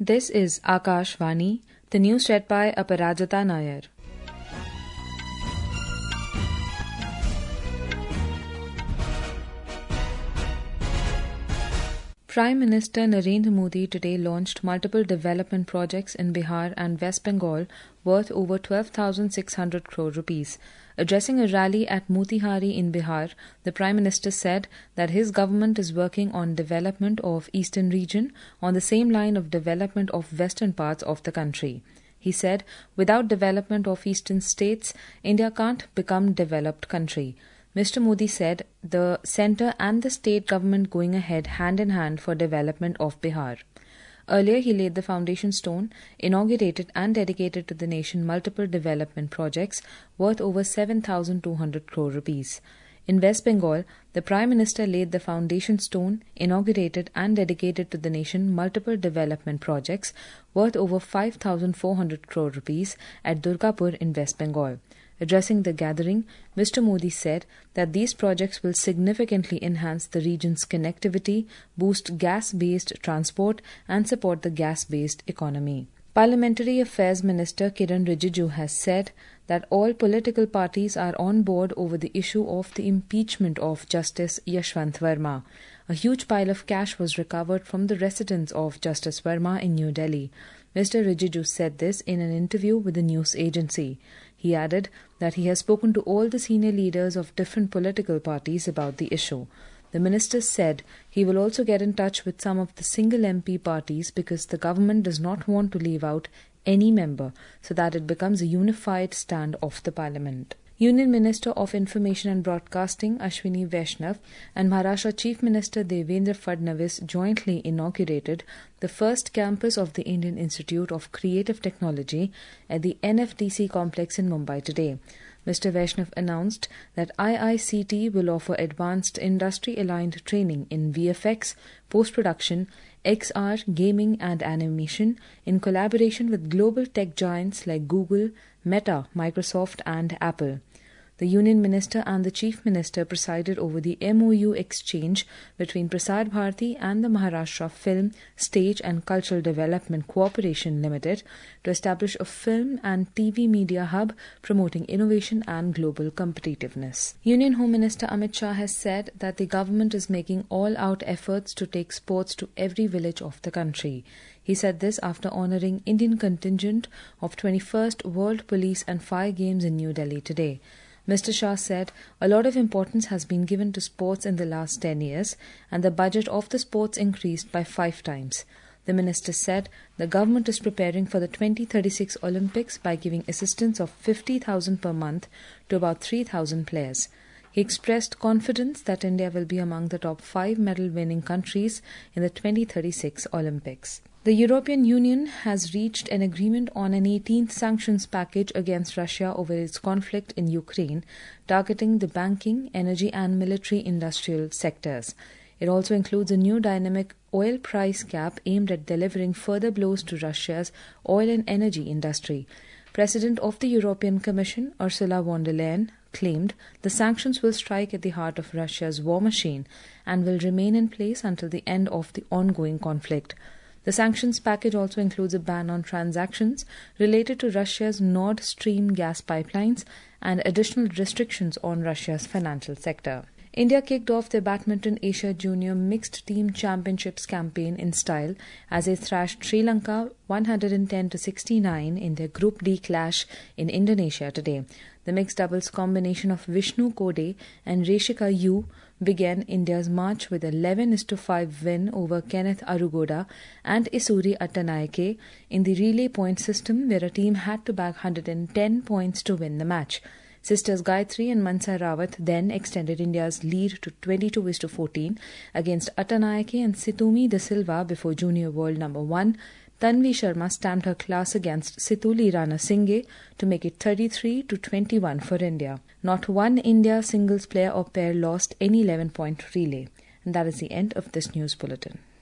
This is Akashvani, the news read by Aparajita Nair. Prime Minister Narendra Modi today launched multiple development projects in Bihar and West Bengal worth over 12,600 crore rupees. Addressing a rally at Motihari in Bihar, the Prime Minister said that his government is working on development of eastern region on the same line of development of western parts of the country. He said, without development of eastern states, India can't become developed country. Mr. Modi said the centre and the state government going ahead hand in hand for development of Bihar. Earlier, he laid the foundation stone, inaugurated and dedicated to the nation multiple development projects worth over 7,200 crore rupees. In West Bengal, the Prime Minister laid the foundation stone, inaugurated and dedicated to the nation multiple development projects worth over 5,400 crore rupees at Durgapur in West Bengal. Addressing the gathering, Mr. Modi said that these projects will significantly enhance the region's connectivity, boost gas-based transport and support the gas-based economy. Parliamentary Affairs Minister Kiran Rijiju has said that all political parties are on board over the issue of the impeachment of Justice Yashwant Verma. A huge pile of cash was recovered from the residence of Justice Verma in New Delhi. Mr. Rijiju said this in an interview with a news agency. He added that he has spoken to all the senior leaders of different political parties about the issue. The minister said he will also get in touch with some of the single MP parties because the government does not want to leave out any member so that it becomes a unified stand of the parliament. Union Minister of Information and Broadcasting Ashwini Vaishnav and Maharashtra Chief Minister Devendra Fadnavis jointly inaugurated the first campus of the Indian Institute of Creative Technology at the NFDC complex in Mumbai today. Mr. Vaishnav announced that IICT will offer advanced industry-aligned training in VFX, post-production, XR, gaming and animation in collaboration with global tech giants like Google, Meta, Microsoft and Apple. The Union Minister and the Chief Minister presided over the MOU exchange between Prasar Bharati and the Maharashtra Film, Stage and Cultural Development Corporation Limited to establish a film and TV media hub promoting innovation and global competitiveness. Union Home Minister Amit Shah has said that the government is making all-out efforts to take sports to every village of the country. He said this after honouring Indian contingent of 21st World Police and Fire Games in New Delhi today. Mr. Shah said a lot of importance has been given to sports in the last 10 years and the budget of the sports increased by 5 times. The minister said the government is preparing for the 2036 Olympics by giving assistance of 50,000 per month to about 3,000 players. He expressed confidence that India will be among the top 5 medal-winning countries in the 2036 Olympics. The European Union has reached an agreement on an 18th sanctions package against Russia over its conflict in Ukraine, targeting the banking, energy and military-industrial sectors. It also includes a new dynamic oil price cap aimed at delivering further blows to Russia's oil and energy industry. President of the European Commission, Ursula von der Leyen, claimed the sanctions will strike at the heart of Russia's war machine and will remain in place until the end of the ongoing conflict. The sanctions package also includes a ban on transactions related to Russia's Nord Stream gas pipelines and additional restrictions on Russia's financial sector. India kicked off the Badminton Asia Junior Mixed Team Championships campaign in style as they thrashed Sri Lanka 110-69 in their Group D clash in Indonesia today. The mixed doubles combination of Vishnu Kode and Reshika Yu began India's march with a 11-5 win over Kenneth Arugoda and Isuri Attanaike in the relay point system where a team had to bag 110 points to win the match. Sisters Gayatri and Mansa Rawat then extended India's lead to 22-14 against Attanaike and Situmi de Silva before junior world number 1 Tanvi Sharma stamped her class against Situli Rana Singhe to make it 33-21 for India. Not one India singles player or pair lost any 11-point relay. And that is the end of this news bulletin.